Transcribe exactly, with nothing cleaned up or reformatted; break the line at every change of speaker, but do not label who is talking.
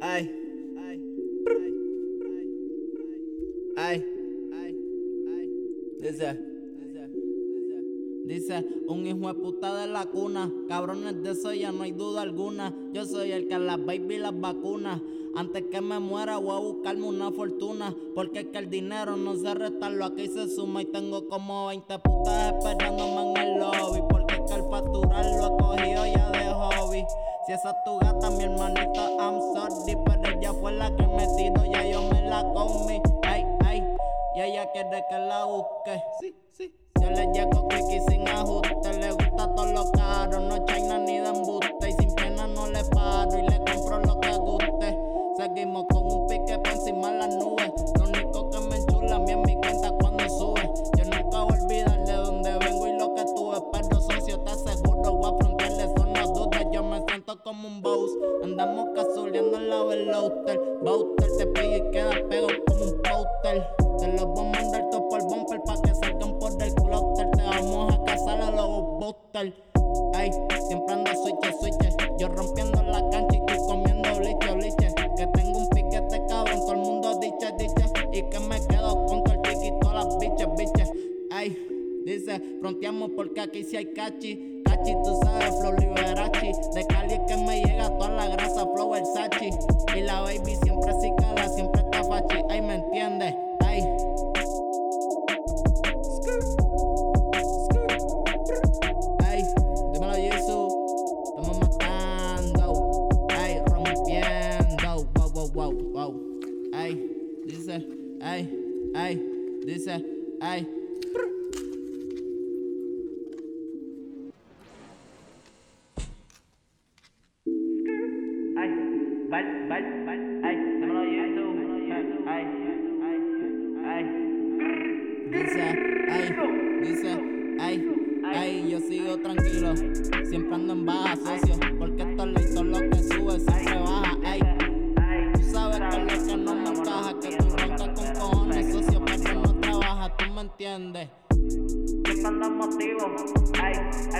Ay, ay, ay, ay, ay, dice, dice, dice, un hijo de puta de la cuna, cabrones de eso ya no hay duda alguna. Yo soy el que a las baby las vacuna. Antes que me muera voy a buscarme una fortuna, porque es que el dinero no se resta, lo aquí se suma. Y tengo como veinte putas esperándome en el lobby, porque es que el facturar lo he cogido ya de hobby. Si esa es tu gata, mi hermanito, I'm sorry, pero ella fue la que me tiró, ya yo me la comí. Ay, ay, y ella quiere que la busque. Sí, sí. Yo le llego quick y sin ajuste, le gusta todo lo caro, no China ni de embuste. Y sin pena no le paro y le compro lo que guste. Seguimos con un pique por encima de las nubes. Lo único que me enchula a mí es mi cuenta cuando sube. Yo nunca voy a olvidar de dónde vengo y lo que tuve, pero socio te aseguro voy a frontearle, eso no duda. Yo me siento como un boss, andamos casuleando en la Veloster. Bouter te pega y queda pego como un póster. Te los voy a mandar todo por bumper pa' que salgan por el clúster. Te vamos a cazar a los busters. Ay, siempre ando switche, switche. Yo rompiendo la cancha y tú comiendo liche, liche. Que tengo un piquete cabrón, todo el mundo diche, diche. Y que me quedo con todo el tiki y todas las biches, biches. Ay, dice, fronteamos porque aquí sí hay cachi. Cachi, tú sabes, flow Liberace. De Cali es que me llega toda la grasa, flow el Sachi. Y la baby siempre sí cala, siempre está fachi. Ay, ¿me entiendes? Ay. Ay, dímelo Jesus, estamos matando. Ay, rompiendo. Wow, wow, wow, wow. Ay, dice, ay, ay, dice, ay. Ay, bal, bal, bal, ay, dímelo YouTube, ay, ay, ay, dice, ay, dice, ay, ay, yo sigo tranquilo, siempre ando en baja, socio, porque esto es todo lo que sube, siempre baja, ay, tú sabes que es lo que no me encaja, que tú roncas con cojones, socio, pero no trabaja, tú me entiendes, siempre ando motivo, ay.